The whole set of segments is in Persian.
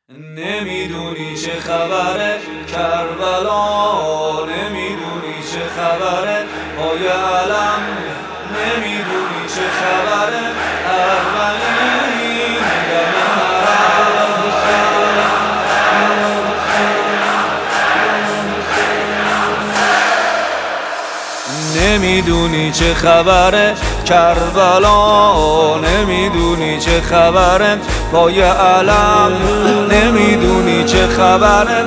نمیدونی چه خبره کربلا، نمیدونی چه خبره پای علم، نمیدونی چه خبره اربعین دم حرم. نمیدونی چه خبره کربلا، نمیدونی چه خبره پای علم، نمیدونی چه خبره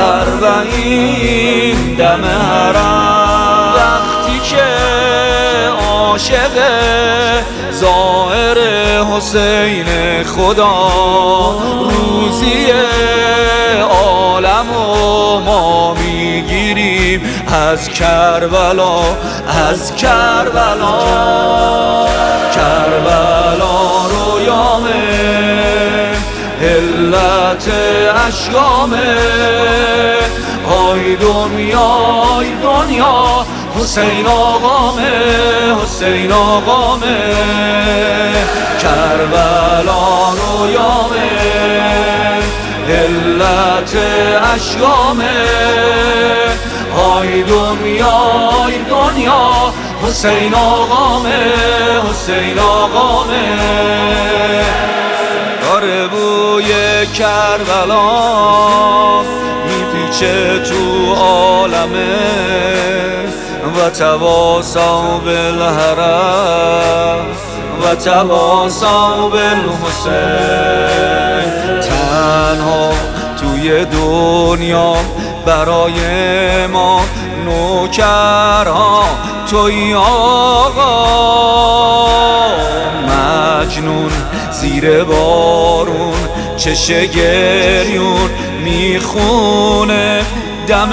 اربعین دم حرم. وقتی که عاشق ظاهر حسین خدا، روزی عالم و ما میگیریم از کربلا، از کربلا. کربلا رویامه، علت اشکامه، های دنیای دنیا حسین آقامه، حسین آقامه. کربلا رویامه، علت اشکامه، های دنیای دنیا حسین آقامه، حسین آقامه. داره بوی کربلا میپیچه تو عالمه، و تواصوا بالحرم و تواصوا بالحسین. تنها توی دنیا برای ما نوکرها توی آقا، مجنون زیر بارون چشه گریون میخونه دم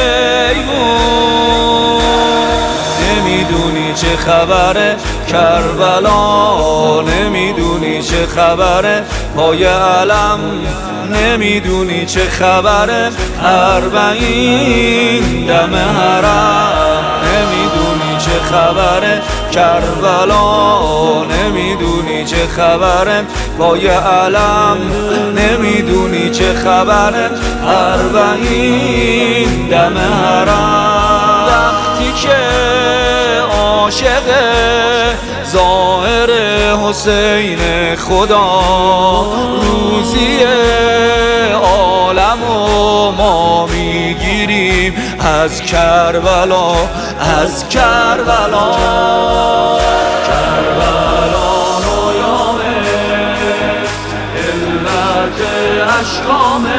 ایمون. نمیدونی چه خبره کربلا، نمیدونی چه خبره پای علم، نمیدونی چه خبره اربعین دم حرم. نمیدونی چه خبره کربلا، نمیدونی چه خبره پای علم، نمیدونی چه خبره اربعین دم حرم. وقتی که عاشق ظاهر حسین خدا، روزی عالم و ما میگیریم از کربلا، از کربلا. کربلا رویامه، علت اشکامه،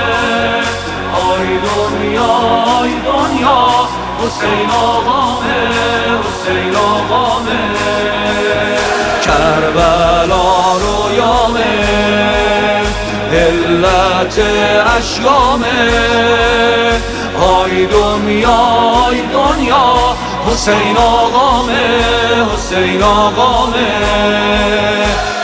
آی دنیای دنیا حسین آقامه، حسین آقامه. کربلا رویامه، علت اشکامه، آی دنیای دنیا حسین آقامه، حسین آقامه.